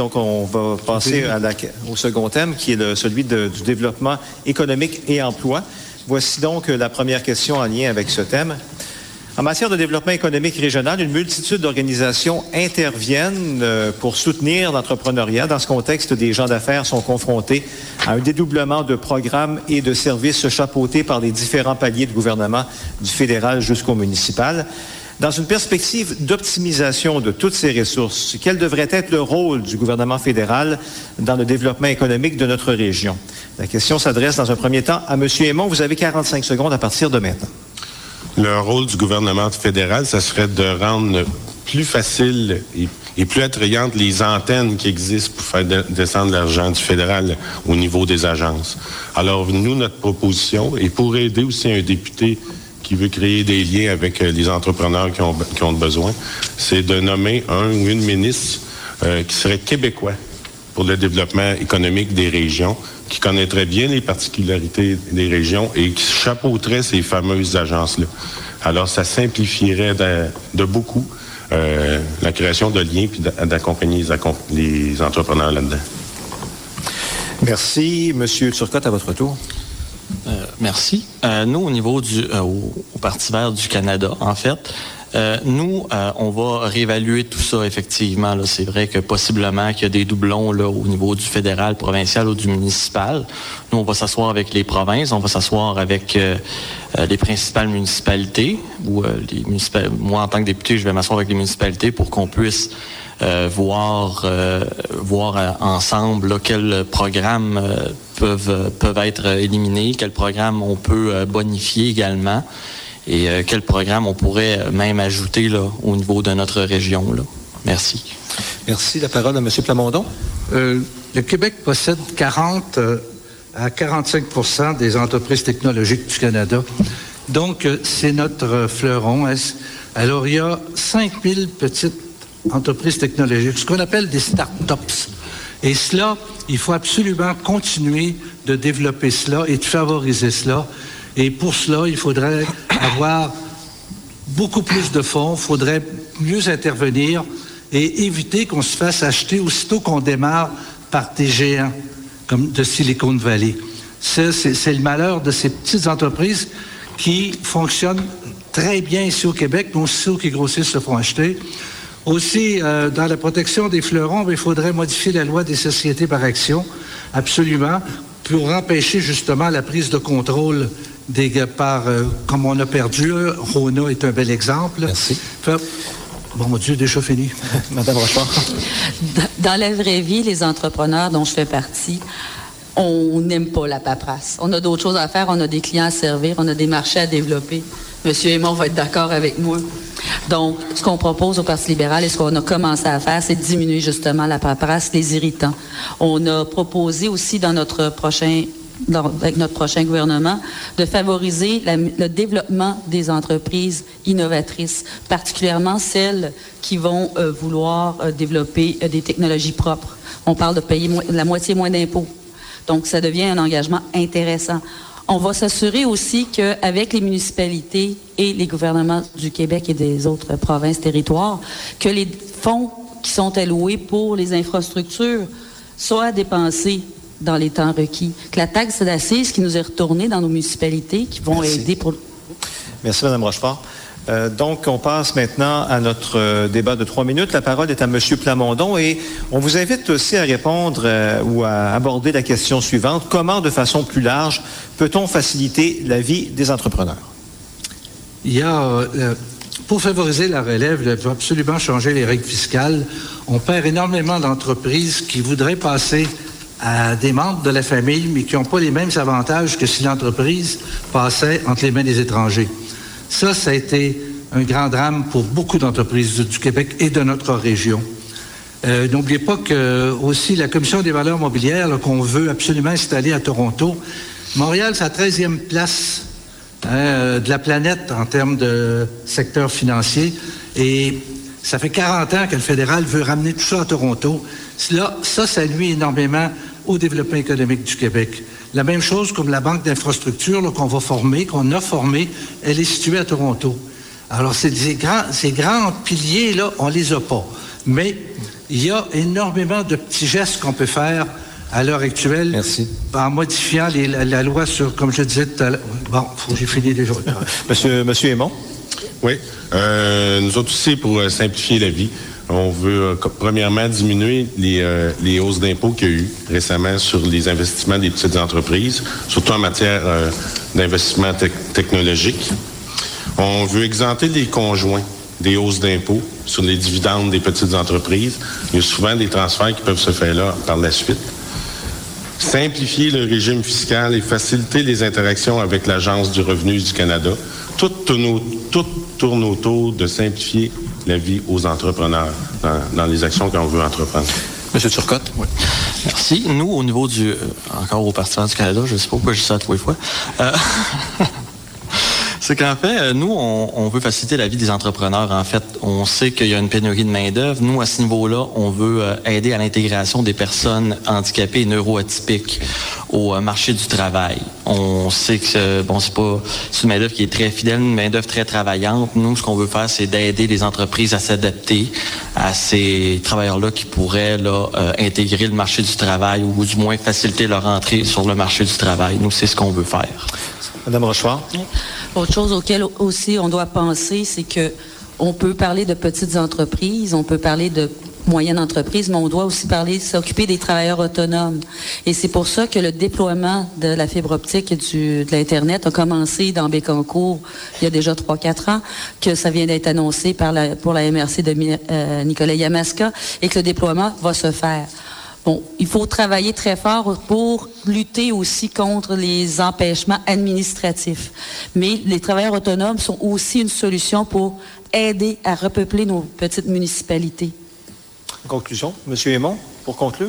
Donc, on va passer au second thème, qui est celui du développement économique et emploi. Voici donc la première question en lien avec ce thème. En matière de développement économique régional, une multitude d'organisations interviennent pour soutenir l'entrepreneuriat. Dans ce contexte, des gens d'affaires sont confrontés à un dédoublement de programmes et de services chapeautés par les différents paliers de gouvernement, du fédéral jusqu'au municipal. Dans une perspective d'optimisation de toutes ces ressources, quel devrait être le rôle du gouvernement fédéral dans le développement économique de notre région? La question s'adresse dans un premier temps à M. Aymon. Vous avez 45 secondes à partir de maintenant. Le rôle du gouvernement fédéral, ça serait de rendre plus facile et plus attrayantes les antennes qui existent pour faire descendre l'argent du fédéral au niveau des agences. Alors, nous, notre proposition, et pour aider aussi un député qui veut créer des liens avec les entrepreneurs qui ont besoin, c'est de nommer un ou une ministre qui serait québécois pour le développement économique des régions, qui connaîtrait bien les particularités des régions et qui chapeauterait ces fameuses agences-là. Alors, ça simplifierait de beaucoup la création de liens puis d'accompagner les entrepreneurs là-dedans. Merci. Monsieur Turcotte, à votre tour. Merci. Nous, au niveau au Parti vert du Canada, en fait, on va réévaluer tout ça, effectivement. Là. C'est vrai que possiblement qu'il y a des doublons là, au niveau du fédéral, provincial ou du municipal. Nous, on va s'asseoir avec les provinces, on va s'asseoir avec les principales municipalités. Moi, en tant que député, je vais m'asseoir avec les municipalités pour qu'on puisse voir ensemble là, quels programmes peuvent être éliminés, quels programmes on peut bonifier également. Et quel programme on pourrait même ajouter là, au niveau de notre région. Là. Merci. Merci. La parole à M. Plamondon. Le Québec possède 40 à 45% des entreprises technologiques du Canada. Donc, c'est notre fleuron. Alors, il y a 5000 petites entreprises technologiques, ce qu'on appelle des start-ups. Et cela, il faut absolument continuer de développer cela et de favoriser cela. Et pour cela, il faudrait avoir beaucoup plus de fonds, il faudrait mieux intervenir et éviter qu'on se fasse acheter aussitôt qu'on démarre par des géants comme de Silicon Valley. C'est le malheur de ces petites entreprises qui fonctionnent très bien ici au Québec, mais aussitôt qu'ils grossissent se font acheter. Aussi, dans la protection des fleurons, il faudrait modifier la loi des sociétés par action, absolument, pour empêcher justement la prise de contrôle comme on a perdu. Rona est un bel exemple. Merci. Bon, mon Dieu, déjà fini. Madame Rochefort. Dans la vraie vie, les entrepreneurs dont je fais partie, on n'aime pas la paperasse. On a d'autres choses à faire, on a des clients à servir, on a des marchés à développer. Monsieur Aymon va être d'accord avec moi. Donc, ce qu'on propose au Parti libéral et ce qu'on a commencé à faire, c'est de diminuer justement la paperasse, les irritants. On a proposé aussi avec notre prochain gouvernement, de favoriser le développement des entreprises innovatrices, particulièrement celles qui vont vouloir développer des technologies propres. On parle de payer la moitié moins d'impôts. Donc, ça devient un engagement intéressant. On va s'assurer aussi qu'avec les municipalités et les gouvernements du Québec et des autres provinces, territoires, que les fonds qui sont alloués pour les infrastructures soient dépensés dans les temps requis. Que la taxe d'assises qui nous est retournée dans nos municipalités, qui vont aider pour... Merci, Mme Rochefort. Donc, on passe maintenant à notre débat de 3 minutes. La parole est à M. Plamondon et on vous invite aussi à répondre ou à aborder la question suivante. Comment, de façon plus large, peut-on faciliter la vie des entrepreneurs? Il y a... Pour favoriser la relève, il faut absolument changer les règles fiscales. On perd énormément d'entreprises qui voudraient passer à des membres de la famille, mais qui n'ont pas les mêmes avantages que si l'entreprise passait entre les mains des étrangers. Ça a été un grand drame pour beaucoup d'entreprises du Québec et de notre région. N'oubliez pas que aussi la Commission des valeurs mobilières là, qu'on veut absolument installer à Toronto, Montréal, c'est la 13e place de la planète en termes de secteur financier. Et ça fait 40 ans que le fédéral veut ramener tout ça à Toronto. Ça nuit énormément au développement économique du Québec. La même chose comme la banque d'infrastructure là, qu'on a formée, elle est située à Toronto. Alors, ces grands piliers-là, on les a pas. Mais Il y a énormément de petits gestes qu'on peut faire à l'heure actuelle. Merci. En modifiant la loi sur, comme je disais tout à l'heure. Bon, j'ai fini déjà. Monsieur Aymon? Oui. Nous autres aussi, pour simplifier la vie, on veut, premièrement, diminuer les hausses d'impôts qu'il y a eu récemment sur les investissements des petites entreprises, surtout en matière d'investissement technologique. On veut exempter les conjoints des hausses d'impôts sur les dividendes des petites entreprises. Il y a souvent des transferts qui peuvent se faire là par la suite. Simplifier le régime fiscal et faciliter les interactions avec l'Agence du revenu du Canada. Tout tourne autour de simplifier la vie aux entrepreneurs dans les actions qu'on veut entreprendre. Monsieur Turcotte? Oui. Merci. Nous, au niveau encore au Parti du Canada, je ne sais pas pourquoi je dis ça tous les fois, c'est qu'en fait, nous, on veut faciliter la vie des entrepreneurs. En fait, on sait qu'il y a une pénurie de main-d'œuvre. Nous, à ce niveau-là, on veut aider à l'intégration des personnes handicapées et neuroatypiques au marché du travail. On sait que c'est une main-d'œuvre qui est très fidèle, une main-d'œuvre très travaillante. Nous, ce qu'on veut faire, c'est d'aider les entreprises à s'adapter à ces travailleurs-là qui pourraient intégrer le marché du travail ou du moins faciliter leur entrée sur le marché du travail. Nous, c'est ce qu'on veut faire. Madame Rochefort? Autre chose auquel aussi on doit penser, c'est que on peut parler de petites entreprises, on peut parler de moyennes entreprises, mais on doit aussi s'occuper des travailleurs autonomes. Et c'est pour ça que le déploiement de la fibre optique et de l'Internet a commencé dans Bécancour il y a déjà 3-4 ans, que ça vient d'être annoncé pour la MRC de Nicolas Yamaska et que le déploiement va se faire. Bon, il faut travailler très fort pour lutter aussi contre les empêchements administratifs. Mais les travailleurs autonomes sont aussi une solution pour aider à repeupler nos petites municipalités. Conclusion. Monsieur Aymon, pour conclure?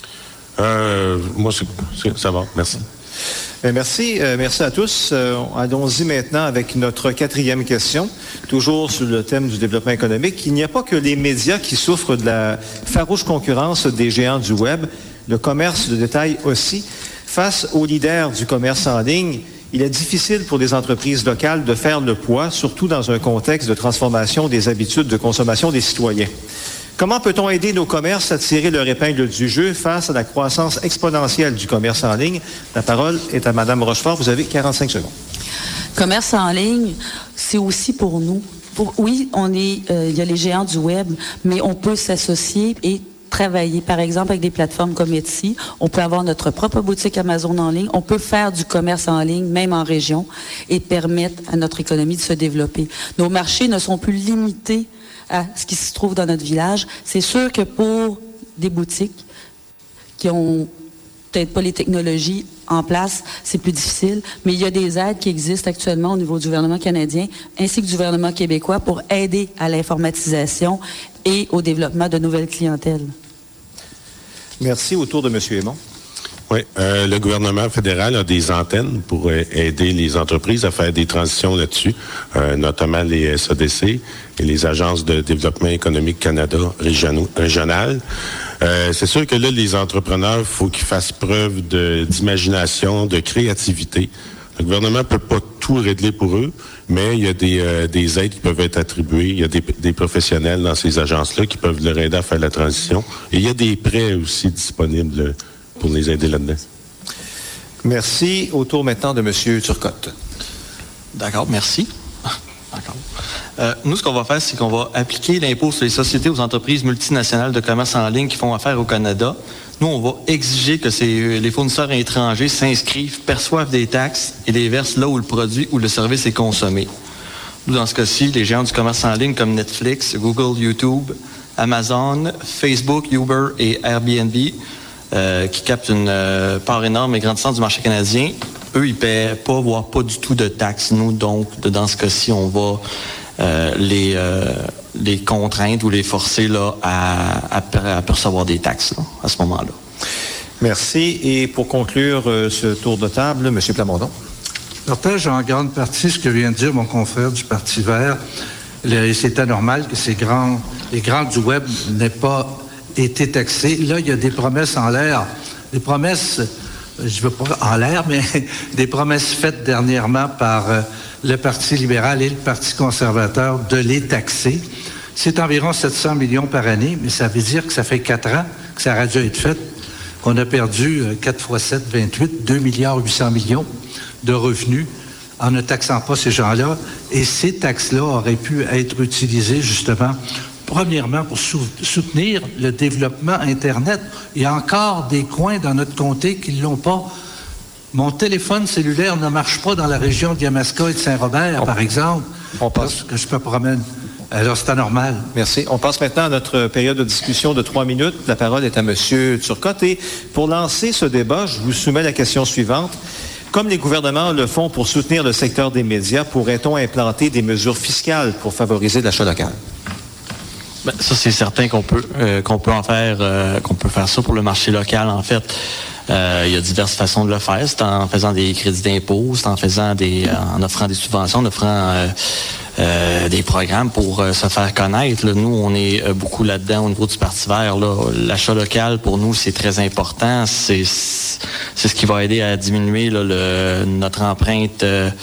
Moi, ça va. Merci. Merci à tous. Allons-y maintenant avec notre 4e question, toujours sur le thème du développement économique. Il n'y a pas que les médias qui souffrent de la farouche concurrence des géants du web, le commerce de détail aussi. Face aux leaders du commerce en ligne, il est difficile pour les entreprises locales de faire le poids, surtout dans un contexte de transformation des habitudes de consommation des citoyens. Comment peut-on aider nos commerces à tirer leur épingle du jeu face à la croissance exponentielle du commerce en ligne? La parole est à Mme Rochefort. Vous avez 45 secondes. Commerce en ligne, c'est aussi pour nous. Oui, il y a les géants du web, mais on peut s'associer et travailler, par exemple, avec des plateformes comme Etsy. On peut avoir notre propre boutique Amazon en ligne. On peut faire du commerce en ligne, même en région, et permettre à notre économie de se développer. Nos marchés ne sont plus limités à ce qui se trouve dans notre village. C'est sûr que pour des boutiques qui ont peut-être pas les technologies en place, c'est plus difficile, mais il y a des aides qui existent actuellement au niveau du gouvernement canadien ainsi que du gouvernement québécois pour aider à l'informatisation et au développement de nouvelles clientèles. Merci. Au tour de M. Aymon. Oui, le gouvernement fédéral a des antennes pour aider les entreprises à faire des transitions là-dessus, notamment les SADC et les agences de développement économique Canada régionales. C'est sûr que là, les entrepreneurs, il faut qu'ils fassent preuve d'imagination, de créativité. Le gouvernement ne peut pas tout régler pour eux, mais il y a des aides qui peuvent être attribuées. Il y a des professionnels dans ces agences-là qui peuvent leur aider à faire la transition. Et il y a des prêts aussi disponibles pour les aider là-dedans. Merci. Au tour maintenant de M. Turcotte. D'accord, merci. D'accord. Nous, ce qu'on va faire, c'est qu'on va appliquer l'impôt sur les sociétés aux entreprises multinationales de commerce en ligne qui font affaire au Canada. Nous, on va exiger que les fournisseurs étrangers s'inscrivent, perçoivent des taxes et les versent là où le produit ou le service est consommé. Nous, dans ce cas-ci, les géants du commerce en ligne comme Netflix, Google, YouTube, Amazon, Facebook, Uber et Airbnb, qui captent une part énorme et grandissante du marché canadien, eux, ils ne paient pas, voire pas du tout de taxes. Nous, donc, dans ce cas-ci, on va les contraindre ou les forcer là, à percevoir des taxes là, à ce moment-là. Merci. Et pour conclure ce tour de table, M. Plamondon. Je partage en grande partie ce que vient de dire mon confrère du Parti vert. C'est anormal que les grands du web n'aient pas été taxés. Là, il y a des promesses en l'air. Des promesses, je ne veux pas en l'air, mais des promesses faites dernièrement par le Parti libéral et le Parti conservateur de les taxer. C'est environ 700 millions par année, mais ça veut dire que ça fait 4 ans que ça aurait dû être fait, qu'on a perdu 4 fois 7, 28, 2 milliards 800 millions de revenus en ne taxant pas ces gens-là. Et ces taxes-là auraient pu être utilisées justement, premièrement, pour soutenir le développement Internet. Il y a encore des coins dans notre comté qui ne l'ont pas. Mon téléphone cellulaire ne marche pas dans la région de Yamaska et de Saint-Robert, par exemple, parce que je me promène. Alors, c'est anormal. Merci. On passe maintenant à notre période de discussion de 3 minutes. La parole est à M. Turcotte. Et pour lancer ce débat, je vous soumets la question suivante. Comme les gouvernements le font pour soutenir le secteur des médias, pourrait-on implanter des mesures fiscales pour favoriser l'achat local? Ben, ça, c'est certain qu'on peut faire ça pour le marché local, en fait. Il y a diverses façons de le faire. C'est en faisant des crédits d'impôt, c'est en offrant des subventions, en offrant des programmes pour se faire connaître. Là, nous, on est beaucoup là-dedans au niveau du Parti vert. Là. L'achat local, pour nous, c'est très important. C'est ce qui va aider à diminuer là, notre empreinte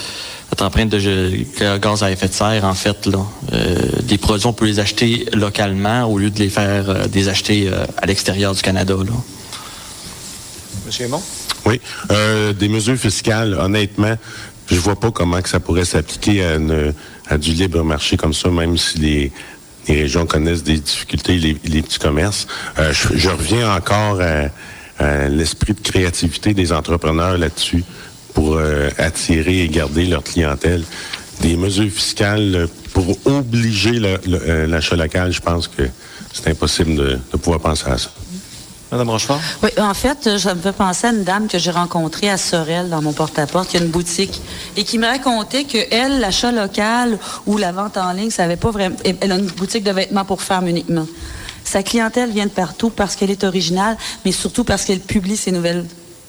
de gaz à effet de serre, en fait. Là. Des produits, on peut les acheter localement au lieu de les acheter à l'extérieur du Canada. Là. M. Aymon? Oui. Des mesures fiscales, honnêtement, je vois pas comment que ça pourrait s'appliquer à du libre marché comme ça, même si les régions connaissent des difficultés, les petits commerces. Je reviens encore à l'esprit de créativité des entrepreneurs là-dessus pour attirer et garder leur clientèle. Des mesures fiscales pour obliger l'achat local, je pense que c'est impossible de pouvoir penser à ça. Mme Rochefort? Oui, en fait, ça me fait penser à une dame que j'ai rencontrée à Sorel, dans mon porte-à-porte, qui a une boutique, et qui me racontait que elle, l'achat local ou la vente en ligne, ça avait pas vraiment. Elle a une boutique de vêtements pour femmes uniquement. Sa clientèle vient de partout parce qu'elle est originale, mais surtout parce qu'elle publie ses nouvelles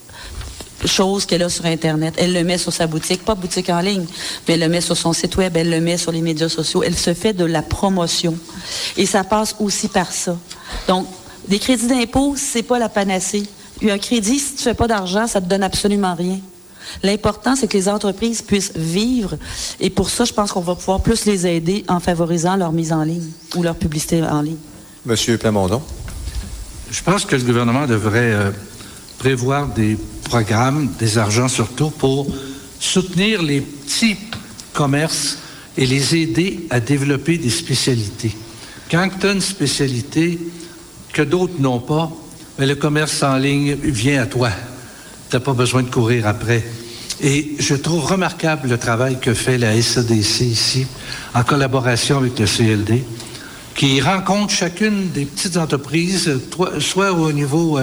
choses qu'elle a sur Internet. Elle le met sur sa boutique, pas boutique en ligne, mais elle le met sur son site web, elle le met sur les médias sociaux. Elle se fait de la promotion. Et ça passe aussi par ça. Donc, des crédits d'impôt, c'est pas la panacée. Un crédit, si tu fais pas d'argent, ça te donne absolument rien. L'important, c'est que les entreprises puissent vivre. Et pour ça, je pense qu'on va pouvoir plus les aider en favorisant leur mise en ligne ou leur publicité en ligne. M. Plamondon? Je pense que le gouvernement devrait prévoir des programmes, des argents surtout, pour soutenir les petits commerces et les aider à développer des spécialités. Quand tu as une spécialité que d'autres n'ont pas, mais le commerce en ligne vient à toi. Tu n'as pas besoin de courir après. Et je trouve remarquable le travail que fait la SADC ici, en collaboration avec le CLD, qui rencontre chacune des petites entreprises, soit au niveau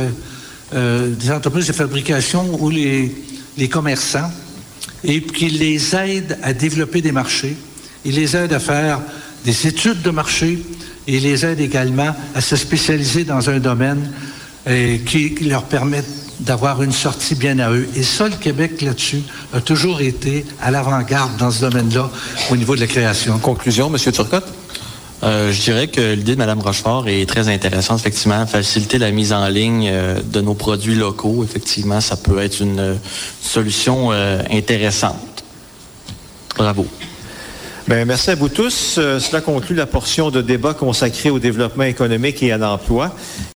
des entreprises de fabrication ou les commerçants, et qui les aide à développer des marchés. Il les aide à faire des études de marché, et les aide également à se spécialiser dans un domaine qui leur permet d'avoir une sortie bien à eux. Et ça, le Québec, là-dessus, a toujours été à l'avant-garde dans ce domaine-là au niveau de la création. Conclusion, M. Turcotte? Je dirais que l'idée de Mme Rochefort est très intéressante, effectivement. Faciliter la mise en ligne de nos produits locaux, effectivement, ça peut être une solution intéressante. Bravo. Bien, merci à vous tous. Cela conclut la portion de débat consacrée au développement économique et à l'emploi.